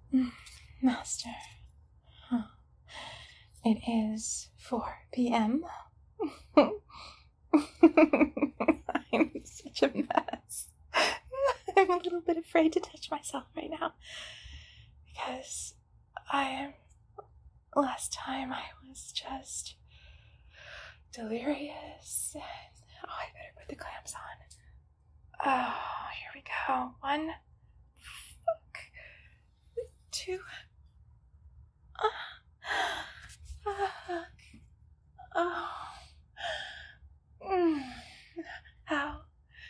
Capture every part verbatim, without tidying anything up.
Master. Huh. It is four p.m. I'm such a mess. I'm a little bit afraid to touch myself right now. Because I am... Last time I was just delirious. And, oh, I better put the clamps on. Oh, here we go. One. Fuck. Two. Uh, fuck. Oh. Mm. How?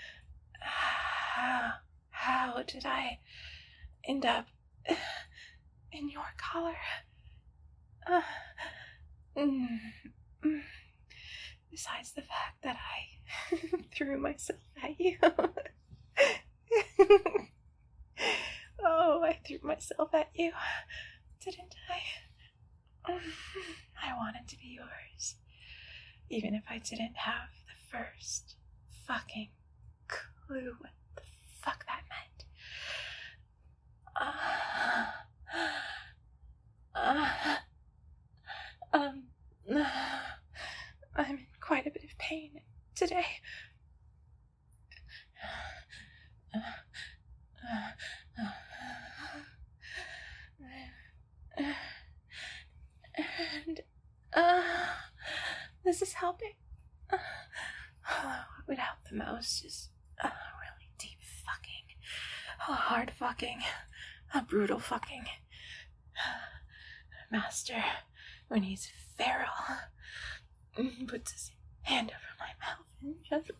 How? How did I end up in your collar? Uh, mm, mm. Besides the fact that I threw myself at you. Oh, I threw myself at you, didn't I? I wanted to be yours, even if I didn't have the first fucking clue what the fuck that meant. Uh, uh, um, I'm in quite a bit of pain today. Uh, uh, uh, and, uh, this is helping. Uh, what would help the most is uh, really deep fucking, uh, hard fucking, uh, brutal fucking. Master, when he's feral, puts his hand over my mouth and just...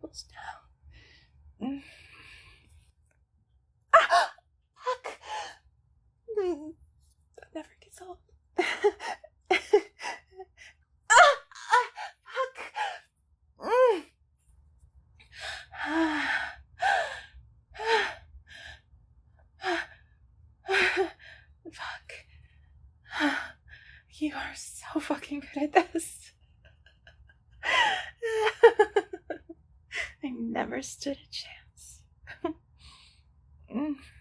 almost down. Mm. Ah! Fuck! Mm. That never gets old. Ah! Ah! Fuck! Mm. Fuck. You are so fucking good at this. I never stood a chance. Mm.